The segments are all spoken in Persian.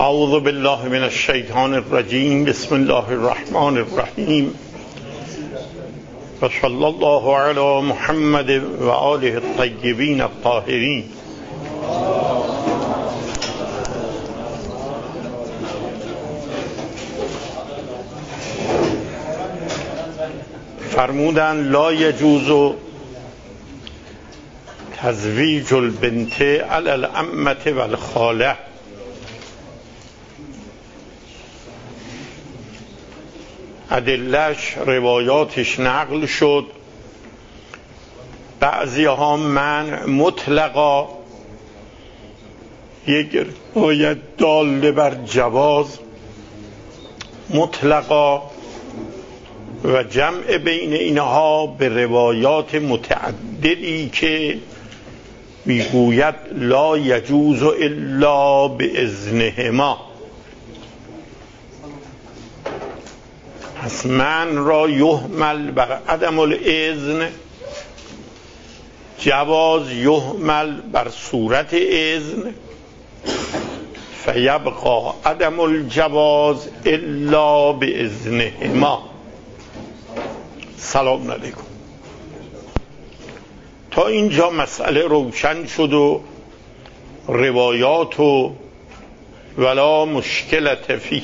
اعوذ بالله من الشیطان الرجیم. بسم الله الرحمن الرحیم و صلی الله علی محمد و آله الطیبین الطاهرین. فرمودن لا یجوز تزویج البنت علی العمة و الخاله. ادله‌اش روایاتش نقل شد، بعضی ها منع مطلقا، یک روایت داله بر جواز مطلقا و جمع بین اینها به روایات متعددی که میگوید لا یجوز الا باذنهما. پس من را یحمل بر عدم الاذن، جواز یحمل بر صورت اذن، فیبقى عدم الجواز الا باذنهما. سلام علیکم. تا اینجا مسئله روشن شد و روایات و ولا مشکلت فیه.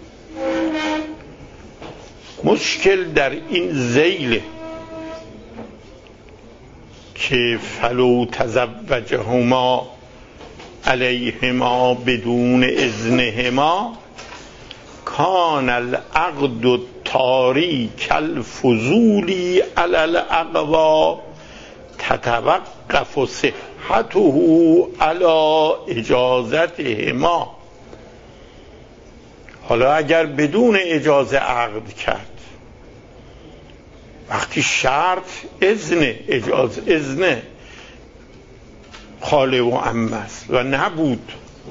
مشکل در این ذیل که فلو تزوجهما علیهما بدون اذنهما کان العقد الطاری کالفضولی علی الاقوی تتوقف صحته علی اجازتهما. حالا اگر بدون اجازه عقد کرد، وقتی شرط اذن خاله و عمه است و نبود،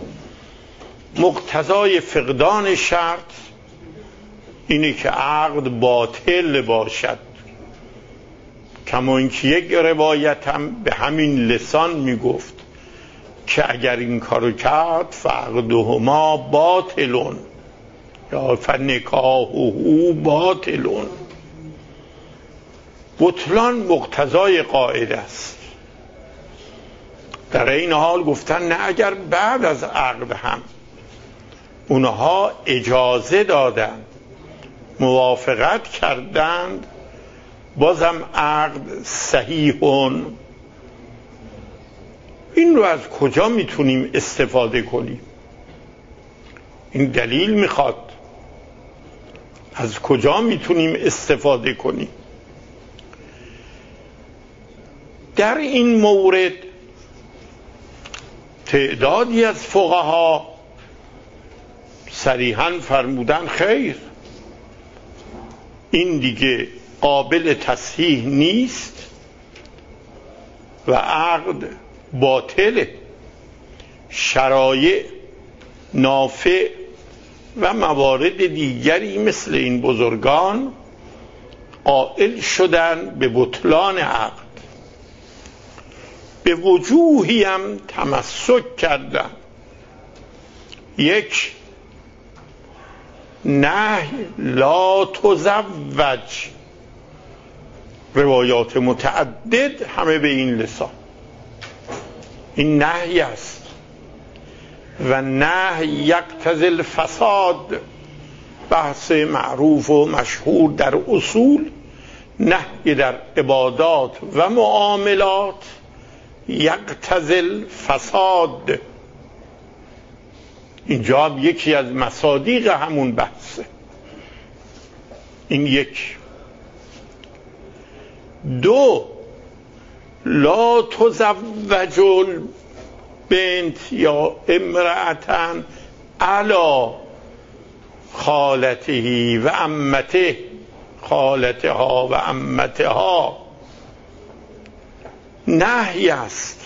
مقتضای فقدان شرط اینه که عقد باطل باشد. کما اینکه یک روایت هم به همین لسان میگفت که اگر این کارو کرد فعقدهما باطلون یا فنکاحه باطلون. بطلان مقتضای قاعده است. در این حال گفتن نه، اگر بعد از عقد هم اونها اجازه دادن، موافقت کردند، بازم عقد صحیحون. این رو از کجا میتونیم استفاده کنیم؟ این دلیل میخواد. از کجا میتونیم استفاده کنیم؟ در این مورد تعدادی از فقها صریحاً فرمودن خیر، این دیگه قابل تصحیح نیست و عقد باطله. شرایع نافع و موارد دیگری مثل این بزرگان قائل شدن به بطلان عقد. به وجوهی هم تمسک کردن. یک، نهی لا تزوج، روایات متعدد همه به این لسان، این نهی است و نهی یقتضی الفساد. بحث معروف و مشهور در اصول، نهی در عبادات و معاملات یقتضی الفساد. اینجا هم یکی از مصادیق همون بحثه. این یک. دو، لا تزوج البنت یا امرأتن علی خالته و عمته، خالتها و عمتها. نهی است.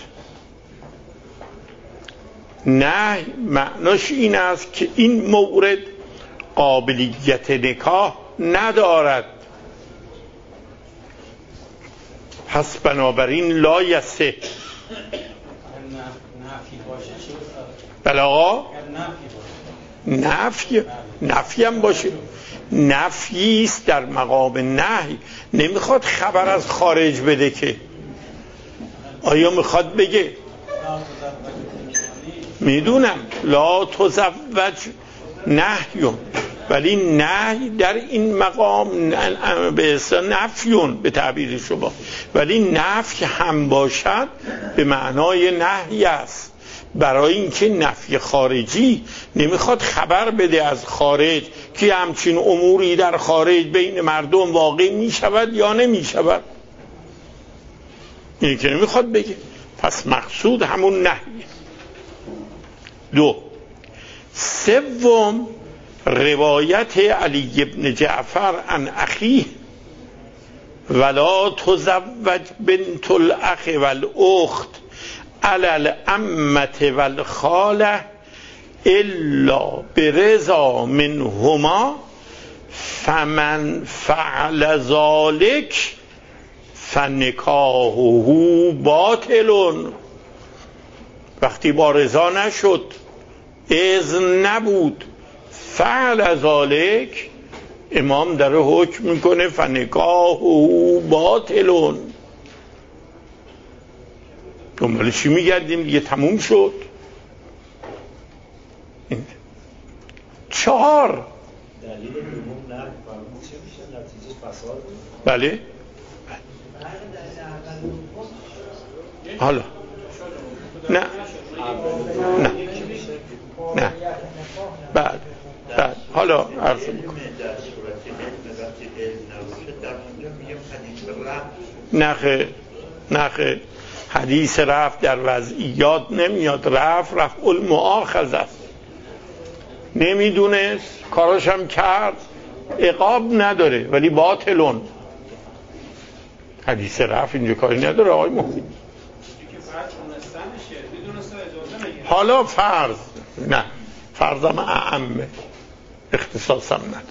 نهی معناش این است که این مورد قابلیت نکاح ندارد، پس بنابراین لا یصح. بله آقا، نفی هم باشه، نفی است در مقام نهی. نمیخواد خبر از خارج بده که آیا میخواد بگه میدونم لا تزوج نهیون، ولی نهی در این مقام به اصطلاح نفیون به تعبیر شما، ولی نفی هم باشد به معنای نهی است. برای اینکه نفی خارجی نمیخواد خبر بده از خارج که همچین اموری در خارج بین مردم واقع میشود یا نمیشود، اینی که نمیخواد بگه. پس مقصود همون نهیه. 2. سوم روایت علی ابن جعفر عن اخیه ولا تزوج بنت الاخ والاخت علی العمه والخاله الا برضا منهما فمن فعل ذلك فنکاحه باطل. وقتی با رضا نشد، اذن نبود، فعل ذلك، امام داره حکم میکنه فنکاحه باطل. دنبال چی میگردیم دیگه؟ تموم شد. 4 دلیل دوم نه فرمود چه میشه؟ نتیجه فساد. بله. حالا نه بعد حالا عرض میکنم. نخه حدیث رفع در وضعیات نمیاد. رفع المؤاخذه است. نمیدونست کاراشم کرد، عقاب نداره ولی باطلون. حدیث رفع اینجا کاری نداره آقای محمد. حالا فرض نه، فرضم اعمه، اختصاصم نداره.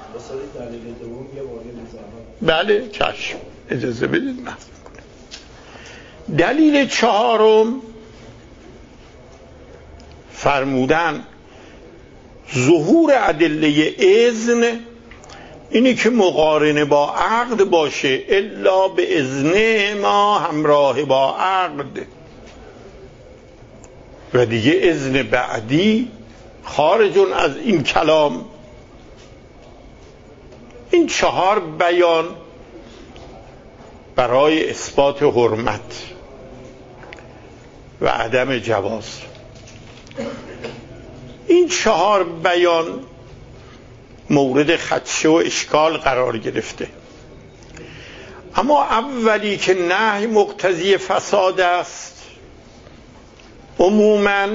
بله چشم، اجازه بدید محض کنم. دلیل 4 فرمودن ظهور ادله اذن اینی که مقارنه با عقد باشه، الا به اذن ما همراه با عقد، و دیگه اذن بعدی خارجون از این کلام. این 4 بیان برای اثبات حرمت و عدم جواز. این 4 بیان مورد خدشه و اشکال قرار گرفته. اما اولی که نهی مقتضی فساد است، عموماً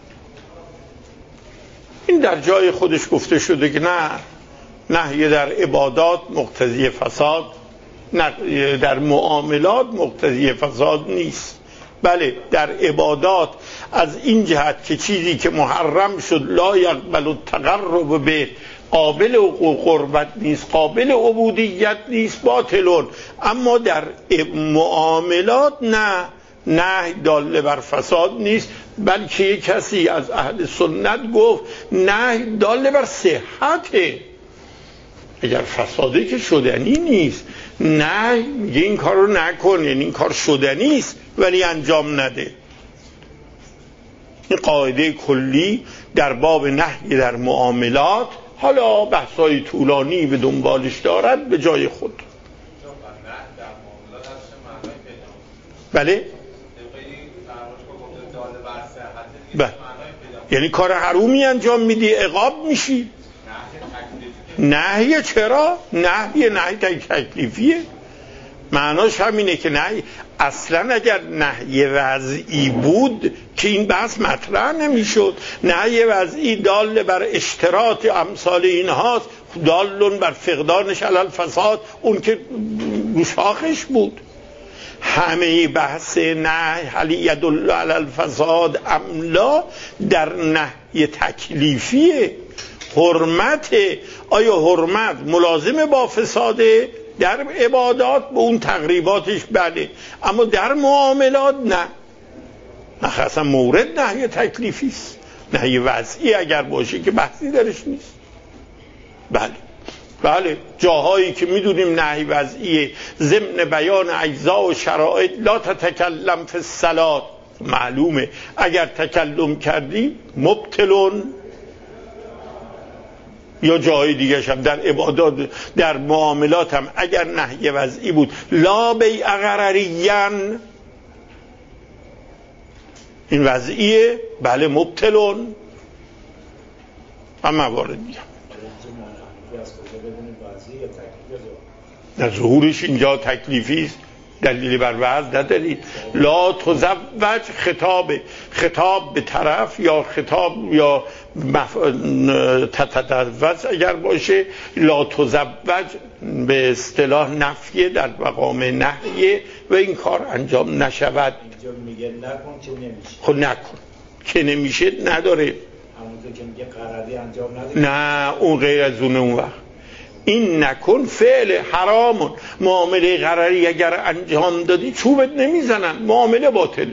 این در جای خودش گفته شده که نه، نهی در عبادات مقتضی فساد، در معاملات مقتضی فساد نیست. بله در عبادات از این جهت که چیزی که محرم شد لا یقبل التقرب به، قابل قربت نیست، قابل عبودیت نیست، باطلون. اما در معاملات نه داله بر فساد نیست، بلکه یک کسی از اهل سنت گفت نه داله بر صحته. اگر فساده که شدنی نیست، نه میگه این کار رو نکن، یعنی این کار شدنی است ولی انجام نده. این قاعده کلی در باب نهی در معاملات، حالا بحثای طولانی به دنبالش دارد، به جای خود. بله یعنی کار حرومی انجام میدی عقاب میشی. نهی چرا؟ نهی تکلیفیه. معناش همینه که نهی اصلا اگر نهی وضعی بود که این بحث مطرح نمیشد. نهی وضعی دال بر اشتراط امثال اینهاست، دالون بر فقدانش علی الفساد، اون که گوشاخش بود. همه بحث نهی هل یدل علی الفساد املا در نهی تکلیفیه. حرمت، آیا حرمت ملازم با فساده؟ در عبادات به اون تقریباتش بله، اما در معاملات نه. اصلا مورد نهی تکلیفی است. نهی وضعی اگر باشه که بحثی درش نیست. بله جاهایی که میدونیم نهی وضعیه ضمن بیان اجزا و شرایط لا تتکلم فی الصلاة، معلومه اگر تکلم کردی مبطلون. یا جای دیگه هم در عبادات در معاملات هم اگر نهی وضعی بود لا بیع غرریان، این وضعیه بله مبطلون. اما موارد دیگه نه ظهورش اینجا تکلیفی است، دلیلی بر وضع ندارید. لا تزوج خطاب به طرف یا خطاب یا تتزوج اگر باشه، لا تزوج به اصطلاح نفیه در مقام نهیه و این کار انجام نشود. اینجا میگه نکن که نمیشه. خب نکن که نمیشه نداره، همونطور که میگه قراری انجام نده. نه اون غیر از اون وقت این نکن فعل حرامون. معامله قراری اگر انجام دادی چوبت نمیزنن، معامله باطله.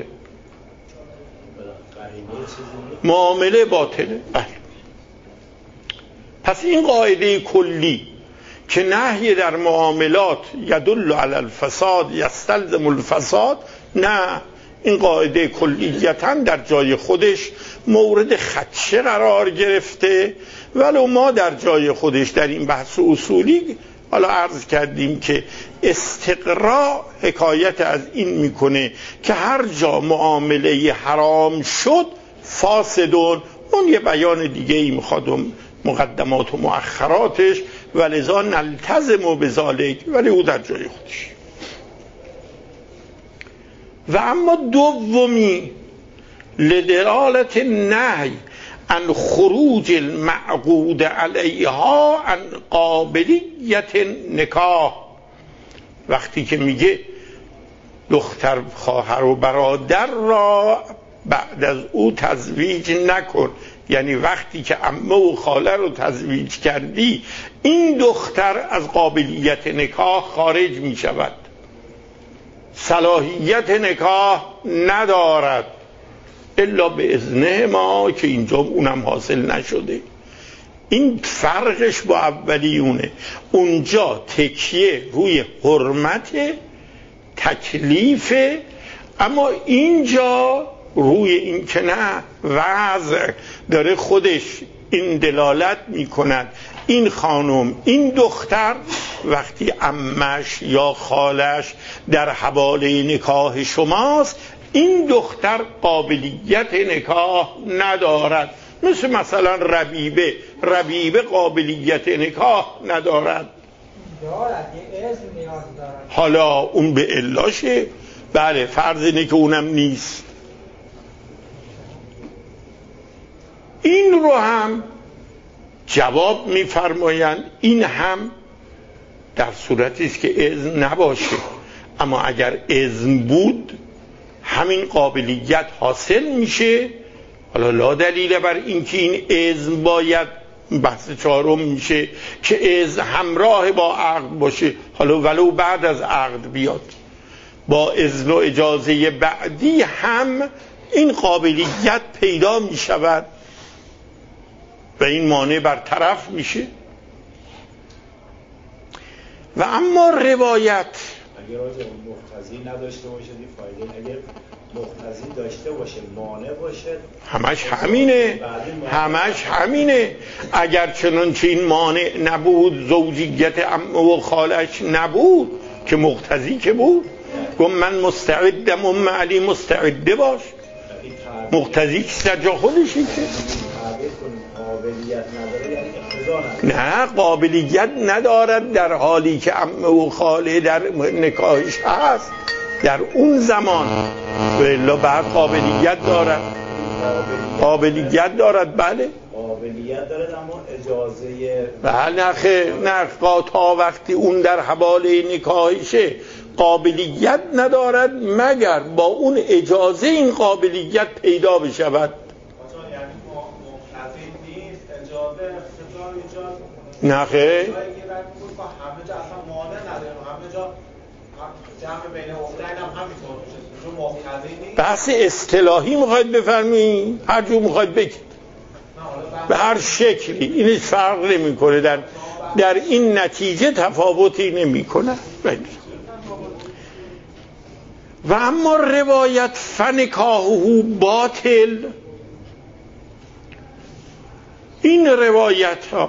معامله باطله. پس این قاعده کلی که نهی در معاملات یدل علی الفساد یستلزم الفساد، نه این قاعده کلیتاً در جای خودش مورد خدشه قرار گرفته، ولو ما در جای خودش در این بحث اصولی حالا عرض کردیم که استقراء حکایت از این میکنه که هر جا معامله حرام شد فاسدون. اون یه بیان دیگه ای میخواد مقدمات و مؤخراتش، ولذا نلتزم بذالک، ولی او در جای خودش. و اما دومی لدلالت نهی عن خروج المعقود علیها عن قابلیت نکاح، وقتی که میگه دختر خواهر و برادر را بعد از او تزویج نکن، یعنی وقتی که عمه و خاله رو تزویج کردی این دختر از قابلیت نکاح خارج می شود، صلاحیت نکاح ندارد الا به اذنه ما، که اینجا اونم حاصل نشده. این فرقش با اولیونه. اونجا تکیه روی حرمت تکلیف، اما اینجا روی این که نه وضع داره خودش این دلالت می کند این خانم این دختر وقتی عمش یا خالش در حواله نکاح شماست این دختر قابلیت نکاح ندارد. مثلا ربیبه قابلیت نکاح ندارد. حالا اون به علاشه، بله فرض اینه که اونم نیست. این رو هم جواب میفرمایند این هم در صورتی است که اذن نباشه، اما اگر اذن بود همین قابلیت حاصل میشه. حالا لا دلیل بر اینکه این اذن باید، بحث چهارم میشه که اذن همراه با عقد باشه، حالا ولو بعد از عقد بیاد، با اذن و اجازه بعدی هم این قابلیت پیدا میشود و این مانع برطرف میشه. و اما روایت اگر مقتضی نداشته باشه فایده، اگر مقتضی داشته باشه مانع باشه همش همینه. اگر چنانچه این مانع نبود، زوجیت عمه و خالش نبود که مقتضی که بود، گفت من مستعدم ام علی مستعده باش، مقتضی که در جا خودشی که قابلیت نداره یعنی اقتضا نداره. نه قابلیت ندارد در حالی که عمه و خاله در نکاحش هست در اون زمان، ولی بعد قابلیت دارد. قابلیت دارد بله قابلیت دارد اما اجازه بله نه تا وقتی اون در حواله نکاحشه قابلیت ندارد مگر با اون اجازه این قابلیت پیدا بشود. نه خیر بحث اصطلاحی میخواید بفرمایید، هر جور میخواید بگید. به هر شکلی این فرق نمیکنه، در این نتیجه تفاوتی نمیکنه. و اما روایت فنکاهه باطل، این روایت ها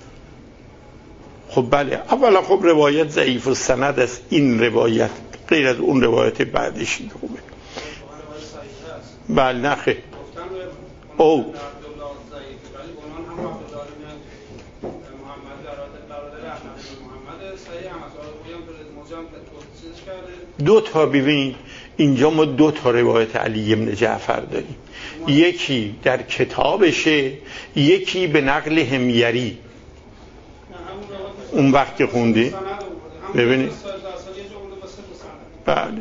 خب بله، اولا خب روایت ضعیف و سند است، این روایت غیر از اون روایت بعدش خوبه. بله نخه او دو تا ببین اینجا ما دو تا روایت علی بن جعفر داریم، یکی در کتابشه، یکی به نقل حمیری. اون وقت که خوندی ببینید بله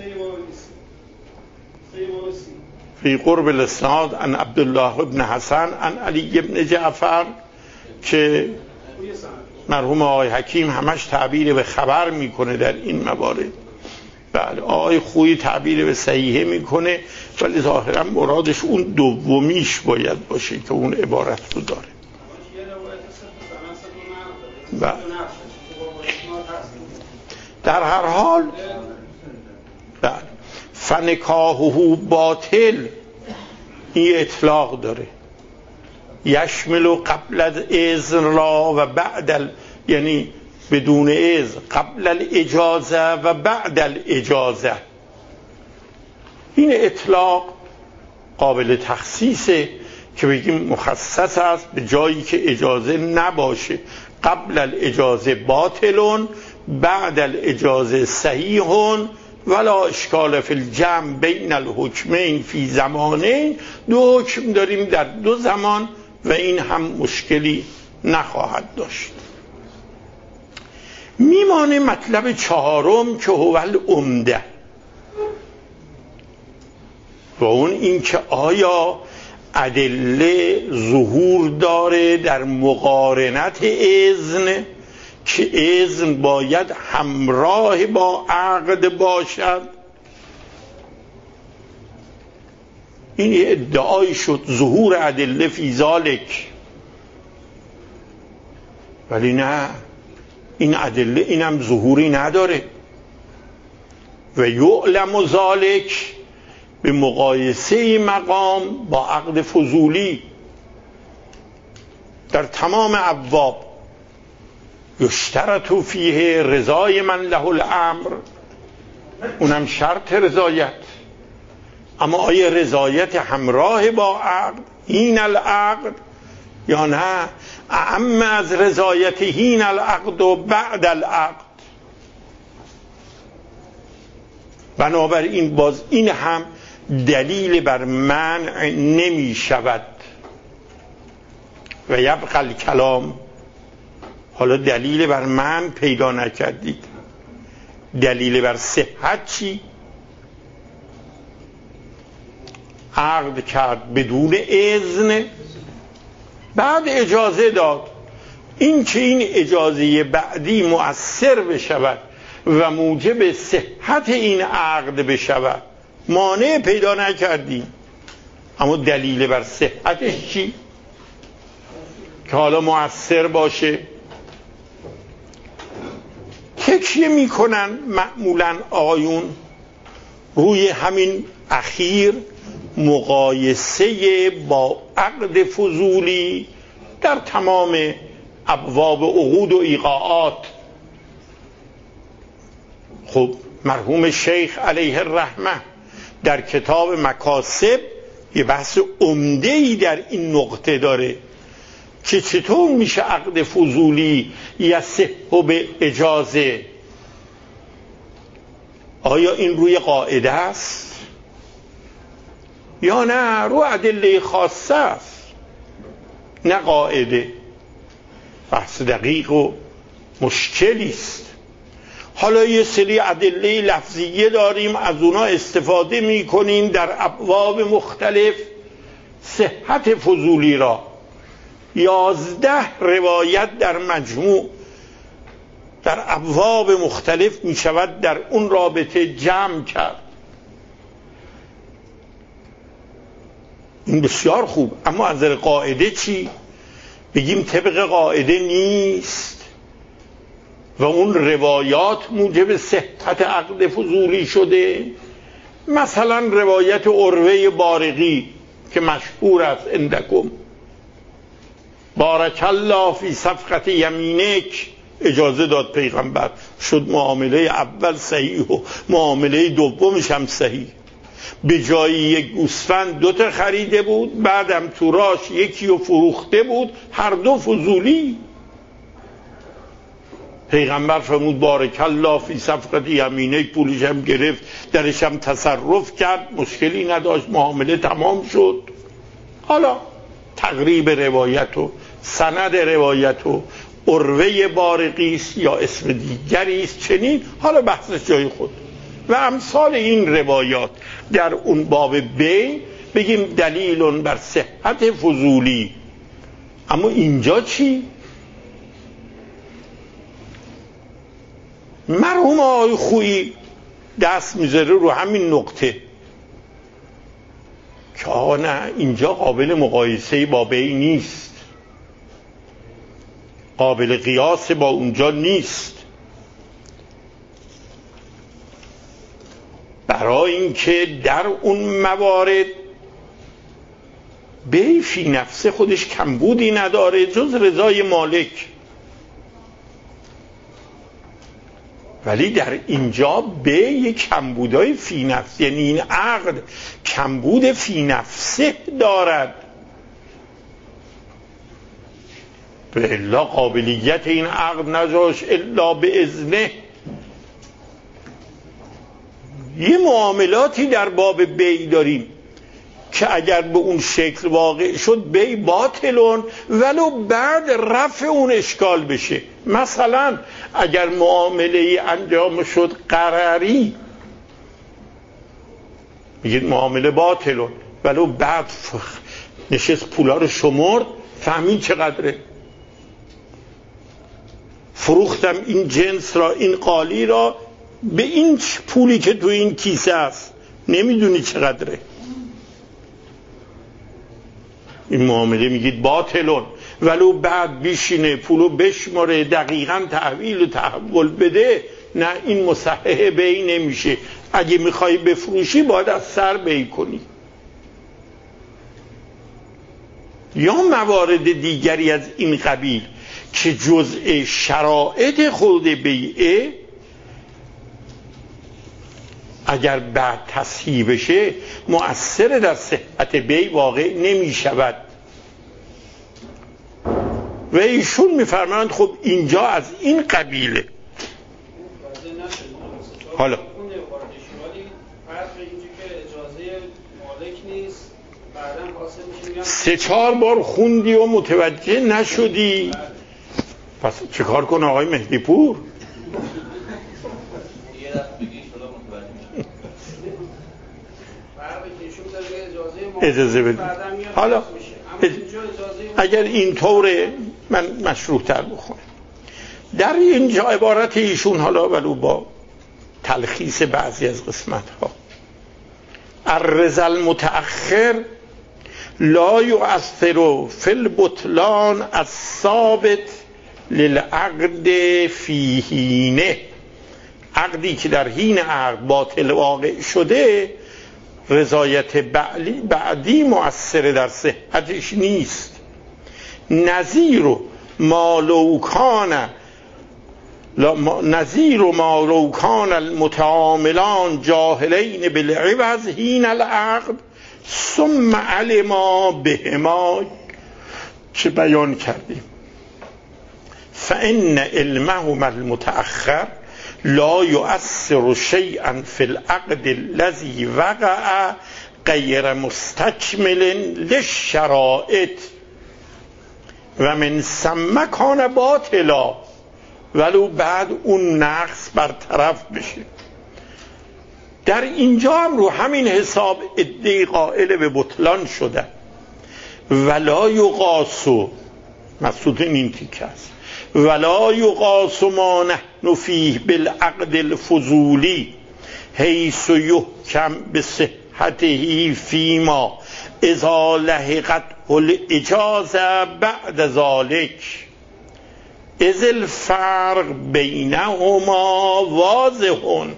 فی قرب الاسناد عن عبدالله بن حسن عن علی بن جعفر که مرحوم آقای حکیم همش تعبیر به خبر میکنه در این موارد. بله آقای خویی تعبیر به صحیحه میکنه، ولی ظاهرا مرادش اون دومیش باید باشه که اون عبارت رو داره. بله در هر حال بله فنکاهه باطل این اطلاق داره، یشمل قبل الاذن را و بعد یعنی بدون اذن، قبل الاجازه و بعد الاجازه. این اطلاق قابل تخصیصه که بگیم مخصص است به جایی که اجازه نباشه. قبل الاجازه باطلون، بعد الاجازه صحیحون، ولا اشکال فی الجمع بین الحکمین فی زمانین. دو حکم داریم در دو زمان و این هم مشکلی نخواهد داشت. میمانه مطلب چهارم که هو العمده، و اون این که آیا ادله ظهور داره در مقارنت اذن، که اذن باید همراه با عقد باشد. این ادعای شد ظهور ادله فی ذالک، ولی نه، این ادله اینم ظهوری نداره. و یعلم ذالک به مقایسه مقام با عقد فضولی در تمام ابواب. یشترط فیه رضای من له الامر، اونم شرط رضایت. اما آیا رضایت همراه با عقد این العقد یا نه اعم از رضایت هین العقد و بعد العقد؟ بنابراین باز این هم دلیل بر منع نمی شود. و یبقى الکلام، حالا دلیل بر منع پیدا نکردید، دلیل بر صحت چی؟ عقد کرد بدون اذن، بعد اجازه داد. این که این اجازه بعدی مؤثر بشود و موجب صحت این عقد بشود مانع پیدا نکردیم، اما دلیل بر صحتش چی؟ که حالا مؤثر باشه. تکیه میکنن معمولا آقایون روی همین اخیر، مقایسه با عقد فضولی در تمام ابواب عقود و ایقاعات. خب مرحوم شیخ علیه الرحمه در کتاب مکاسب یه بحث عمده‌ای در این نقطه داره که چطور میشه عقد فضولی یصح به اجازه. آیا این روی قاعده است یا نه رو ادله خاصه است؟ نه قاعده. بحث دقیق و مشکلی است. حالا یه سری ادله لفظیه داریم، از اونا استفاده میکنیم در ابواب مختلف صحت فضولی را. 11 روایت در مجموع در ابواب مختلف می شود در اون رابطه جمع کرد. این بسیار خوب. اما از نظر قاعده چی؟ بگیم طبق قاعده نیست و اون روایات موجب صحت عقد فضولی شده. مثلا روایت عروه بارقی که مشهور است عندکم، بارک الله فی صفقت یمینک، اجازه داد پیغمبر، شد معامله اول صحیح و معامله دومش هم صحیح. به جای یک گوسفند 2 تا خریده بود، بعدم تو راش یکی رو فروخته بود، هر دو فضولی. پیغمبر فرمود بارک الله فی صفقت یمینک، پولش هم گرفت، درش هم تصرف کرد، مشکلی نداشت، معامله تمام شد. حالا تقریب روایت و سند روایت و عروه بارقی است یا اسم دیگری است چنین، حالا بحثش جای خود. و امثال این روایات در اون باب بی بگیم دلیل بر صحت فضولی. اما اینجا چی؟ مرحوم آقای خویی دست میذاره رو همین نقطه که آقا نه، اینجا قابل مقایسه با بی نیست، قابل قیاس با اونجا نیست. برای اینکه در اون موارد بی فی نفسه خودش کمبودی نداره جز رضای مالک، ولی در اینجا بی یک کمبودای فی نفس، یعنی این عقد کمبود فی نفسه دارد، به الا قابلیت این عقد نجاش الا به اذنه. یه معاملاتی در باب بی داریم که اگر به اون شکل واقع شد بی باطلون، ولو بعد رفع اون اشکال بشه. مثلا اگر معامله انجام شد قراری، میگید معامله باطلون، ولو بعد نشست پولا رو شمرد، فهمید چقدره، فروختم این جنس را، این قالی را به این پولی که تو این کیسه است، نمیدونی چقدره. این معامله میگید باطلون، ولو بعد بیشینه پولو بشماره دقیقاً تحویل و تحول بده، نه این مصحح بی نمیشه. اگه میخوای بفروشی باید از سر بی کنی. یا موارد دیگری از این قبیل که جزء شرایط خود بیعه، اگر بعد تصحیح بشه مؤثر در صحت بی واقع نمی شود. و ایشون میفرمایند خب اینجا از این قبیله. حالا سه چهار بار خوندی و متوجه نشدی، پس چه کار کنه آقای مهدی پور؟ اجازه بدید. حالا اگر این طوره من مشروع تر بخونم. در اینجا عبارت ایشون، حالا ولو با تلخیص بعضی از قسمت ها، الرضا المتأخر لا یؤثر فی البطلان الثابت للعقد فی حینه. عقدی که در حین عقد باطل واقع شده، رضایت بعدی مؤثر در صحتش نیست. نظیر ما لو کان المتعاملان جاهلین بالعوض حین العقد ثم علما بهما، چه بیان کردیم، فان علمهم المتأخر لا یؤثر شیئا فی العقد الذی وقع غیر مستکمل للشرائط و من ثم کان باطلا، ولو بعد اون نقص برطرف بشه. در اینجا هم رو همین حساب ادعی قائل به بطلان شده. ولا یقاس، مقصود این تیکه است، ولا یقاس ما نحن فیه بالعقد الفضولی حیث یحکم بصحته فیما اذا لحقت الاجازه بعد ذلك اذ الفرق بینهما واضح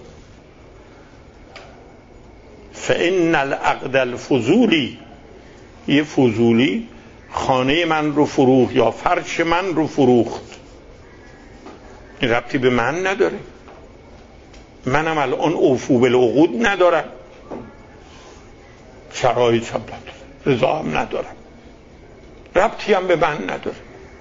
فان العقد الفضولی، یه فضولی خانه من رو فروخت یا فرش من رو فروخت، این ربطی به من نداره، منم الان اوفو بالعقود ندارم، شرایط هم ندارم، رضا هم ندارم، ربطی هم به من نداره.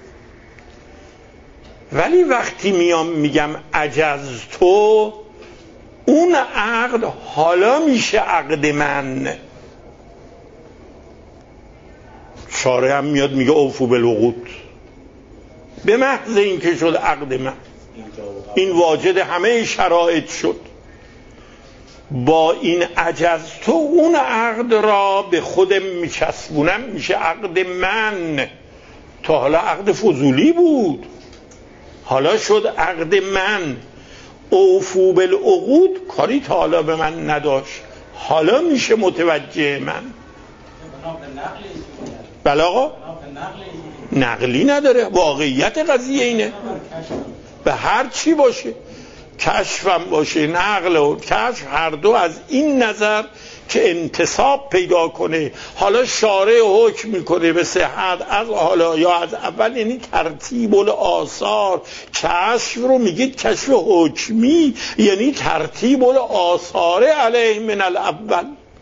ولی وقتی میام میگم عجزتو، اون عقد حالا میشه عقد من. شارع هم میاد میگه اوفو بالعقود، به محض اینکه شد عقد من، این واجد همه شرایط شد، با این عجزتو اون عقد را به خودم میچسبونم، میشه عقد من. تا حالا عقد فضولی بود، حالا شد عقد من. اوفو بالعقود کاری تا حالا به من نداشت، حالا میشه متوجه من. بله آقا، نقلی نداره، واقعیت قضیه اینه. به هر چی باشه، کشفم باشه، نقل و کشف، هر دو از این نظر که انتصاب پیدا کنه. حالا شارع حکم میکنه به صحت از حالا یا از اول، یعنی ترتیب الآثار. کشف رو میگید کشف حکمی، یعنی ترتیب الآثار علیه من الاول.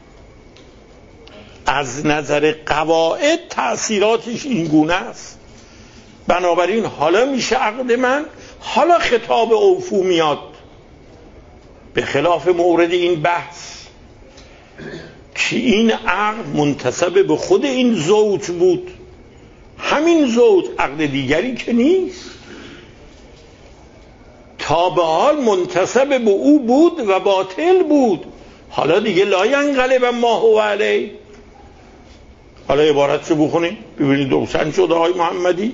از نظر قواعد تأثیراتش این گونه است. بنابراین حالا میشه عقد من، حالا خطاب اوفو میاد. به خلاف مورد این بحث که این عقد منتسب به خود این زوج بود، همین زوج، عقد دیگری که نیست، تا به حال منتسب به او بود و باطل بود، حالا دیگه لا ینقلب ما هو علیه. حالا عبارت رو بخونیم ببینید روشن شده آقای محمدی.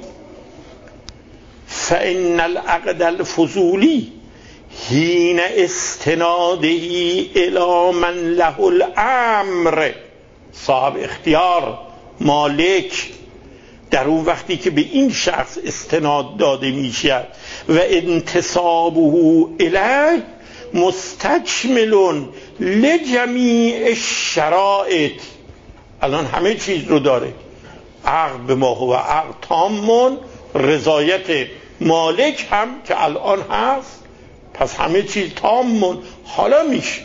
فإن العقد الفضولی حین استناده الی من له الامر، صاحب اختیار، مالک، در اون وقتی که به این شخص استناد داده میشد و انتصابه الیه مستکمل لجمیع الشرائط، الان همه چیز رو داره. عقد به ما هو عقد تامون، رضایت مالک هم که الان هست، پس همه چیز تامون. حالا میشه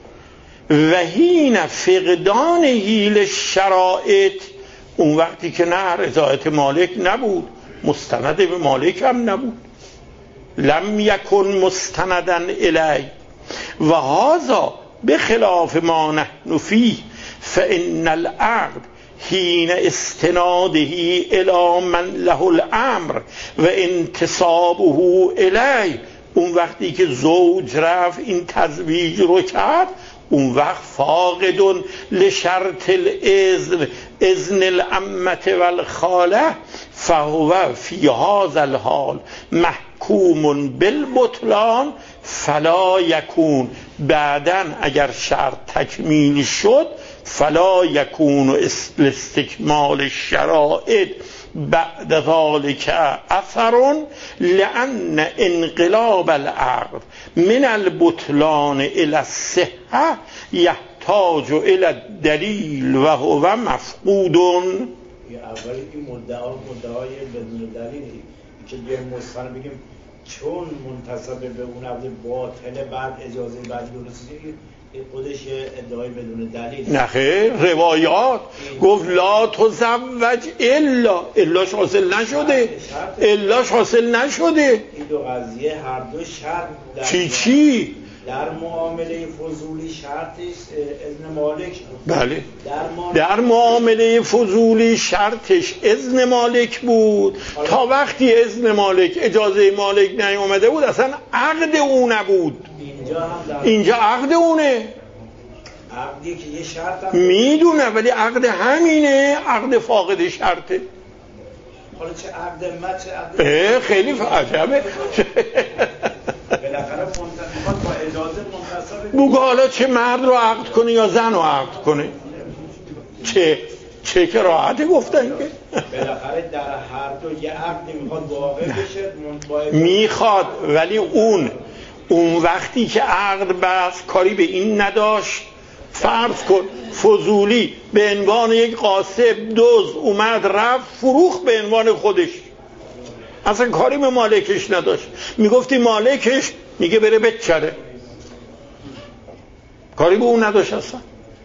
و حین فقدان هیل شرائط، اون وقتی که نه رضایت مالک نبود، مستند به مالک هم نبود، لم یکن مستندن الی و هذا بخلاف ما نحن فیه فإن العقد حین استناده الی من له الامر و انتصابه الی، اون وقتی که زوج رفت این تزویج رو کرد، اون وقت فاقدون لشرط الاذن، اذن العمه والخاله، فهو فی هذا الحال محکوم بالبطلان فلا یکون. بعدن اگر شرط تکمیل شد فلا یکون استکمال الشرائط بعد ذلك اثر، لان انقلاب العقد من البطلان الى الصحه یحتاج الى الدلیل و هو مفقود. اولی این مدعای بدون دلیل که یه مستند بگیم چون منتسب به اون عقد باطل بعد اجازه بعد درستی، خودش ادعای بدون دلیل. نخیر، روایات گفت لا تزوج الاش حاصل نشده، الاش حاصل نشده. این دو قضیه هر دو شرط چی در معامله فضولی شرطش اذن مالک بود. بله، در معامله فضولی شرطش اذن مالک بود. تا وقتی اذن مالک، اجازه مالک نیامده بود، اصلا عقد او نبود. اینجا عقد اونه، عقدی که یه شرط هم میدونه، ولی عقد همینه، عقد فاقد شرطه. حالا چه عقد ما چه عقد خیلی عجبه. بالاخره میخواد با اجازه منتصب بگو حالا چه مرد رو عقد کنه یا زن رو عقد کنه، چه چه که راحته گفتن که بالاخره در هر دو یه عقدی میخواد واقع بشه میخواد، ولی اون وقتی که عقد بست کاری به این نداشت. فرض کن فضولی به عنوان یک قاسب دزد اومد رفت فروخت به عنوان خودش، اصلا کاری به مالکش نداشت. میگفتی مالکش میگه بره بچره، کاری به اون نداشت اصلا.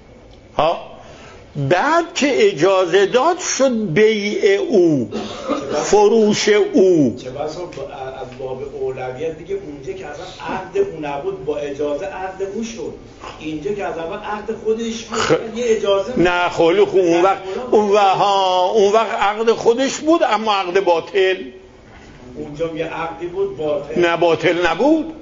بعد که اجازه داد شد بیع او، فروش او. چه بسا از باب اولویت دیگه اونجا که اصلا عقد اون نبود با اجازه عقد او شد، اینجا که از اول عقد خودش بود یه اجازه نه خیلی خوب. اون وقت عقد خودش بود اما عقد باطل. اونجا یه عقدی بود باطل. نه باطل نبود،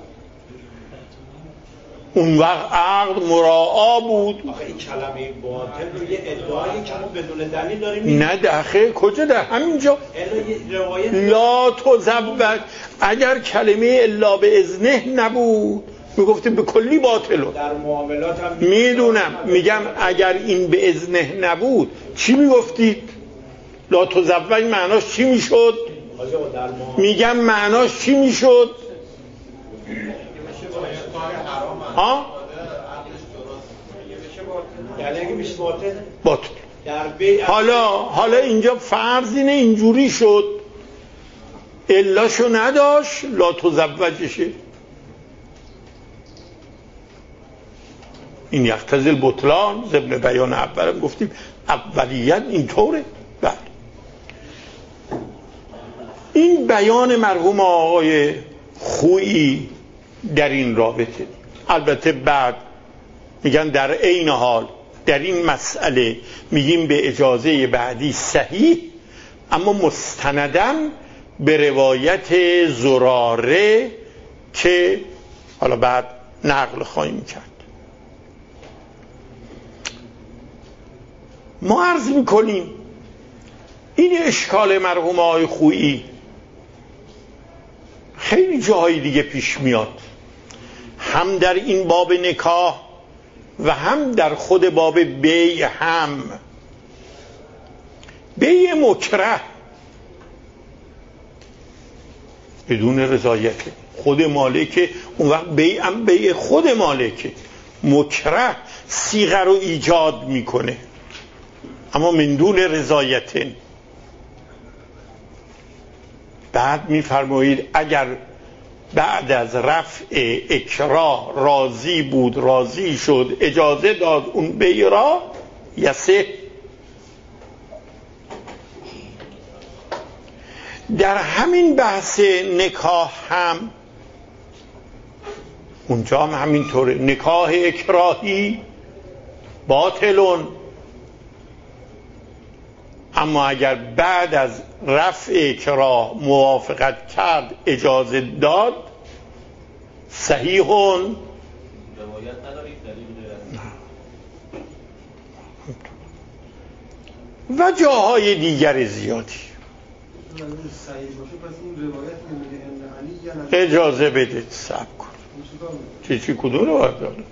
اون وقت عقد مراعا بود. آخه این کلمه باطل یه ادعایی که ما بدون دلیل داریم. نه داخل کجا؟ در همینجا لا تزوج. اگر کلمه الا به اذنه نبود میگفتیم به کلی باطل. در معاملات هم میدونم، میگم اگر این به اذنه نبود چی میگفتید؟ لا تزوج معناش چی میشد؟ میگم معناش چی میشد؟ باطل. حالا اینجا فرض اینه اینجوری شد، علاشو نداشت لا تزوجشه. این یقتضی البطلان ضمن بیان اولم گفتیم اولیت اینطوره. بله این بیان مرحوم آقای خویی در این رابطه. البته بعد میگن در عین حال در این مسئله میگیم به اجازه بعدی صحیح، اما مستنداً به روایت زراره که حالا بعد نقل خواهیم کرد. ما عرض میکنیم این اشکال مرحوم آقای خویی خیلی جاهای دیگه پیش میاد، هم در این باب نکاح و هم در خود باب بیع. هم بیع مکره بدون رضایت خود مالک، اون وقت بیع هم بیع خود مالک مکره صیغه رو ایجاد میکنه اما من دون رضایت. بعد میفرمایید اگر بعد از رفع اکراه راضی بود، راضی شد، اجازه داد اون بیع را، یسه. در همین بحث نکاح هم اونجا هم همینطوره. نکاح اکراهی باطلون، اما اگر بعد از رفع اکراه موافقت کرد، اجازه داد، صحیحون. روایت ندارید دلیل و جاهای دیگر زیادی. اجازه بده صبر کن. چی کدوم رو باید داره؟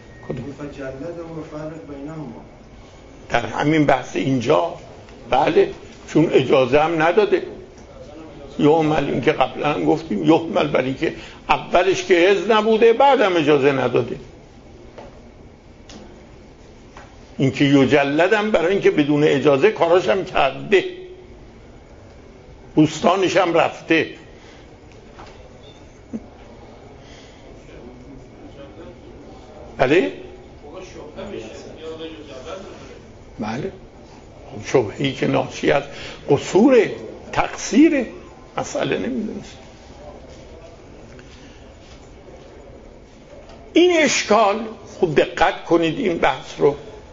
در همین بحث اینجا بله، چون اجازه هم نداده. یحمل، این که قبلا هم گفتیم یحمل برای که اولش که حض نبوده بعدم اجازه نداده. این که یجلدم برای این که بدون اجازه کاراش هم کرده، بوستانش هم رفته. بله؟ بله، شبهی که ناشی از قصور تقصیر مسئله نمیدونست. این اشکال خوب دقت کنید، این بحث رو،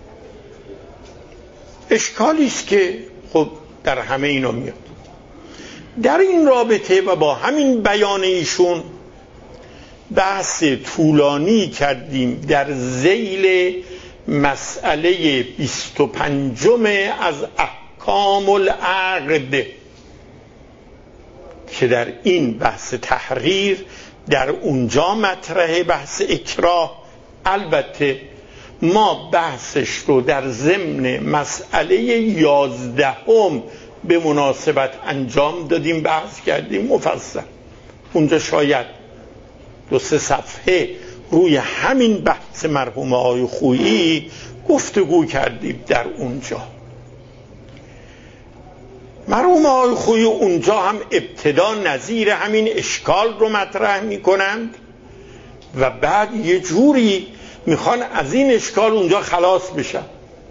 اشکالی است که خب در همه اینا میاد. در این رابطه و با همین بیان ایشون بحث طولانی کردیم در ذیل مسئله 25 از احکام العقد که در این بحث تحریر در اونجا مطرح بحث اکراه. البته ما بحثش رو در ضمن مسئله 11 به مناسبت انجام دادیم، بحث کردیم مفصل. اونجا شاید 2-3 صفحه روی همین بحث مرحوم آقای خویی گفتگو کردیم. در اونجا مرحوم آقای خویی اونجا هم ابتدا نظیر همین اشکال رو مطرح میکنند و بعد یه جوری میخوان از این اشکال اونجا خلاص بشن،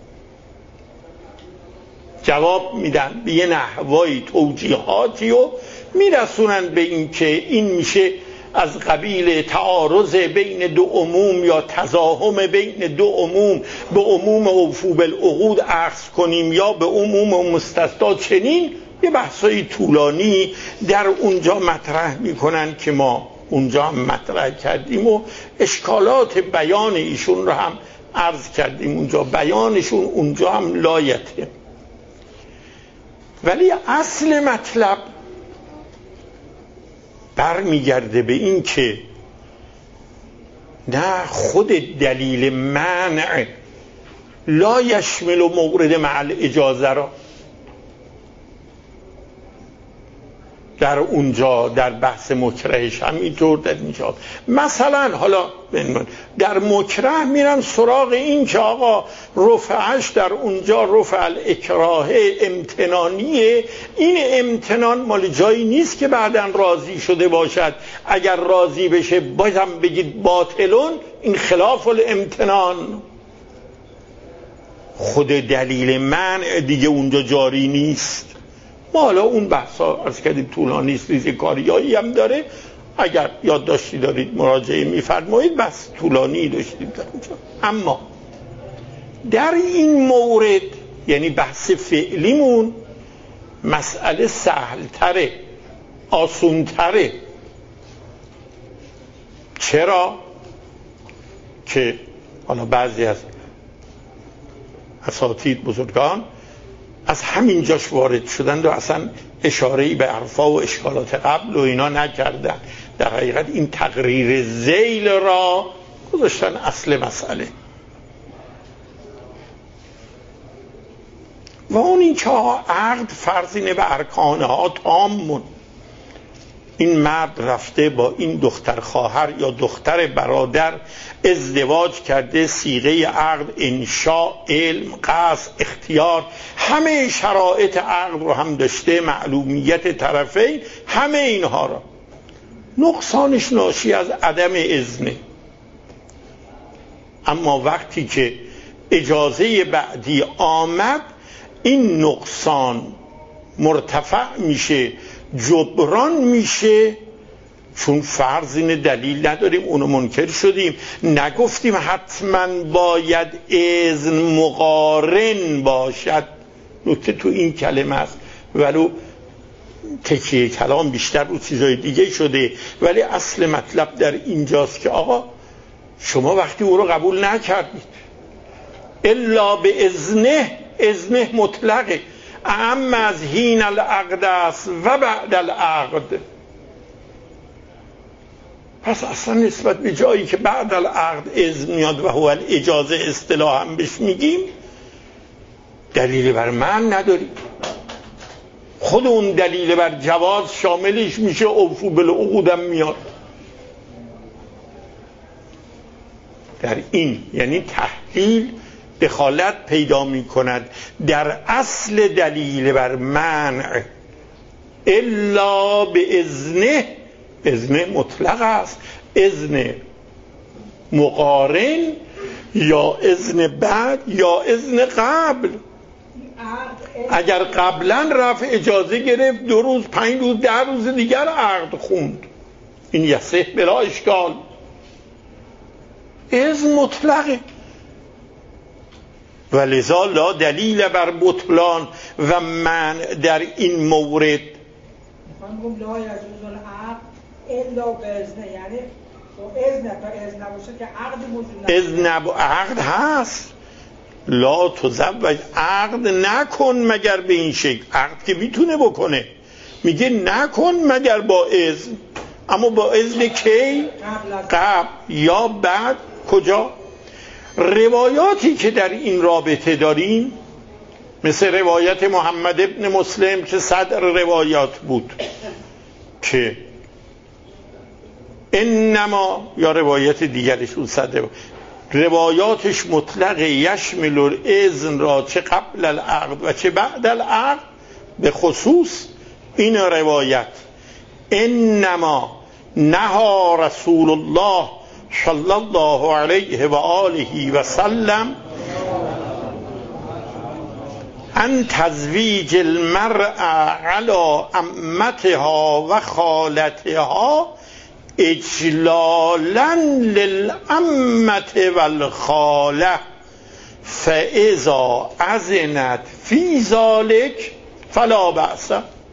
جواب میدن به یه نحوی توجیهاتی و میرسونن به این که این میشه از قبیل تعارض بین دو عموم یا تزاحم بین دو عموم، به عموم اوفو بالعقود اخذ کنیم یا به عموم مستثنا. چنین یه بحثای طولانی در اونجا مطرح میکنن که ما اونجا هم مطرح کردیم و اشکالات بیان ایشون رو هم عرض کردیم. اونجا بیانشون اونجا هم لایته، ولی اصل مطلب برمیگرده به این که نه، خود دلیل منع لا یشمل مورد مع الاجازه را در اونجا در بحث مکرهش هم اینطور در اینجا. مثلا حالا در مکره میرن سراغ این که آقا رفعش در اونجا رفع الاکراه امتنانیه، این امتنان مال جایی نیست که بعداً راضی شده باشد. اگر راضی بشه بازم بگید باطلون، این خلاف الامتنان. خود دلیل منع دیگه اونجا جاری نیست. ما حالا اون بحثا از کردیم طولانی است، ریزکاریایی هم داره، اگر یادداشتی دارید مراجعه میفرمایید، بس طولانی داشتیم در اونجا. اما در این مورد یعنی بحث فعلیمون مسئله سهلتره، آسونتره. چرا؟ که حالا بعضی از اساتید بزرگان از همین جاش وارد شدند و اصلا اشاره‌ای به حرفا و اشکالات قبل و اینا نکردن. در حقیقت این تقریر ذیل را گذاشتن اصل مسئله. و اون این که عقد فرضینه به ارکانها تامون. این مرد رفته با این دختر خواهر یا دختر برادر ازدواج کرده، صیغه عقد انشاء، علم، قصد، اختیار، همه شرایط عقد رو هم داشته، معلومیت طرفین، همه اینها را. نقصانش ناشی از عدم اذنه. اما وقتی که اجازه بعدی آمد، این نقصان مرتفع میشه، جبران میشه، چون فرضین دلیل نداریم، اونو منکر شدیم. نگفتیم حتما باید اذن مقارن باشد. نکته تو این کلمه است، ولو تکیه کلام بیشتر رو چیزای دیگه شده، ولی اصل مطلب در اینجاست که آقا شما وقتی او رو قبول نکردید الا به اذنه مطلقه، اما از حین العقد است و بعد العقد. پس اصلا نسبت به جایی که بعد العقد اذن میاد و هو الاجازه اصطلاحاً بهش میگیم، دلیل بر من نداریم. خود اون دلیل بر جواز شاملش میشه، اوفو بالعقودم میاد. در این یعنی تحلیل دخالت پیدا می کند در اصل دلیل بر منع الا به اذن مطلق است، اذن مقارن یا اذن بعد یا اذن قبل. اگر قبلا رفع اجازه گرفت 2 روز 5 روز 10 روز دیگر عقد خوند، این یصح بلا اشکال. اذن مطلقه و لذا لا دلیل بر بطلان و منع در این مورد. من لا یجوز العقد الا باذن، یعنی با اذن، تا اذن نباشه که عقد موجود نباشه. اذن عقد هست، لا تزوج، عقد نکن مگر به این شکل. عقد که میتونه بکنه، میگه نکن مگر با اذن. اما با اذن کی؟ قبل یا بعد؟ کجا؟ روایاتی که در این رابطه داریم مثل روایت محمد ابن مسلم که صدر روایات بود که انما، یا روایت دیگرشون صدر روایاتش مطلق یشمل الاذن را چه قبل العقد و چه بعد العقد، به خصوص این روایت انما نهى رسول الله صلی الله علیه و آله و سلم ان تزویج المرأة علی عمتها و خالتها اجلالا للعمة والخاله فاذا اذنت فی ذلک فلا بأس.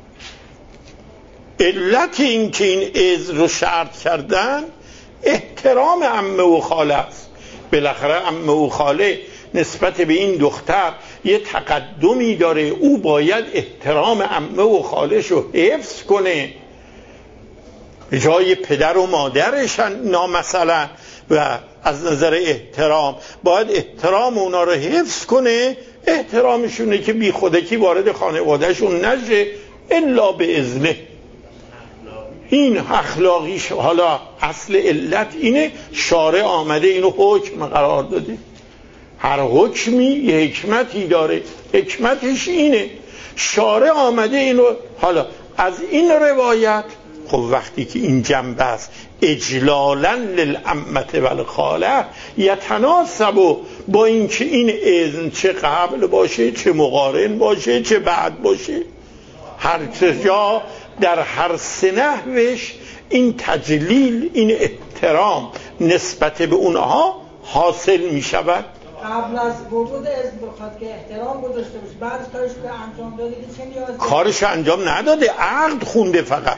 علت این که این اذن رو شرط کردن احترام عمه و خاله است. بالاخره عمه و خاله نسبت به این دختر یه تقدمی داره، او باید احترام عمه و خالش رو حفظ کنه، به جای پدر و مادرش مثلا، و از نظر احترام باید احترام اونا رو حفظ کنه. احترامشونه که بی خودکی وارد خانوادهشون نشه الا به اذنه. این اخلاقیش. حالا اصل علت اینه، شارع آمده اینو حکم قرار داده. هر حکمی یه حکمتی داره، حکمتش اینه شارع آمده اینو. حالا از این روایت خب وقتی که این جنبه است اجلالا للعمة والخاله یتناسب با اینکه این اذن چه قبل باشه چه مقارن باشه چه بعد باشه، هر جا در هر سه نحوش این تجلیل، این احترام نسبت به اونها حاصل می شود. قبل از وجود اذن بخواد که احترام گذاشته باشه، بعدش کارش به انجام داده چه نیاز؟ کارش انجام نداده، عقد خونده فقط.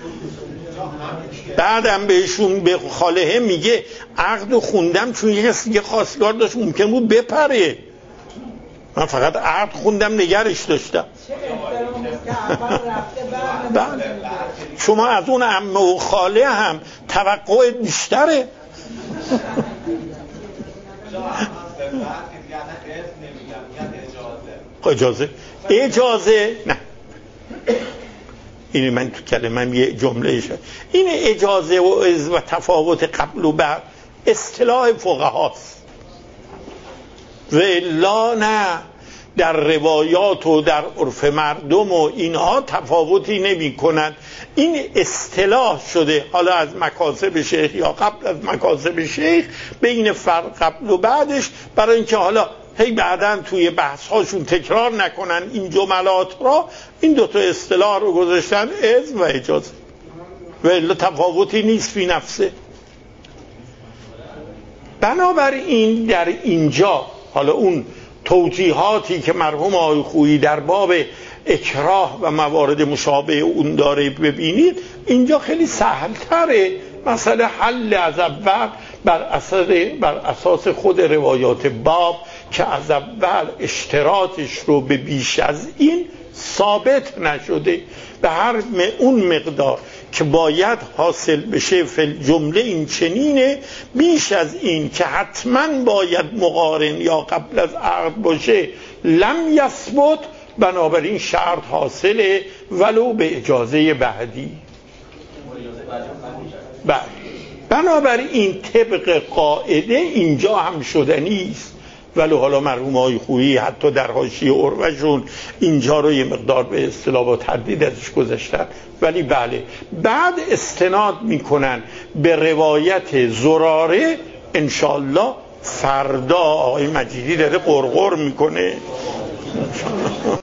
بعدم بهشون به خاله میگه عقد خوندم چون یه خواستگار داشت ممکن بود بپره، من فقط عقد خوندم نگرش داشتم. چه احترامی است که اول رفته بعد شما از اون عمه و خاله هم توقع بیشتره. اجازه نه، این من تو کلمم یه جمله شد. این اجازه و تفاوت قبل و بعد اصطلاح فقهاست و الا نه در روایات و در عرف مردم و اینها تفاوتی نمی کنند. این اصطلاح شده حالا از مکاسب شیخ یا قبل از مکاسب شیخ بین فرق قبل و بعدش، برای اینکه حالا هی بعداً توی بحث هاشون تکرار نکنن این جملات را، این دوتا اصطلاح رو گذاشتن اذن و اجازه و الا تفاوتی نیست فی نفسه. بنابراین در اینجا حالا اون توضیحاتی که مرحوم آقای خویی در باب اکراه و موارد مشابه اون داره ببینید، اینجا خیلی سهل‌تره. مسئله حل از اول بر اساس خود روایات باب که از اول اشتراطش رو به بیش از این ثابت نشده، به هر اون مقدار که باید حاصل بشه فی جمله این چنینه، بیش از این که حتما باید مقارن یا قبل از عقد باشه لم یثبت، بنابراین شرط حاصله ولو به اجازه بعدی. بنابراین طبق قاعده اینجا هم شدنی است، ولی حالا مرحوم آقای خویی حتی در حاشیه عروه‌شون اینجا رو یه مقدار به اصطلاح با تردید ازش گذاشتن. ولی بله بعد استناد میکنن به روایت زراره. انشالله فردا آقای مجیدی داره قرقر میکنه.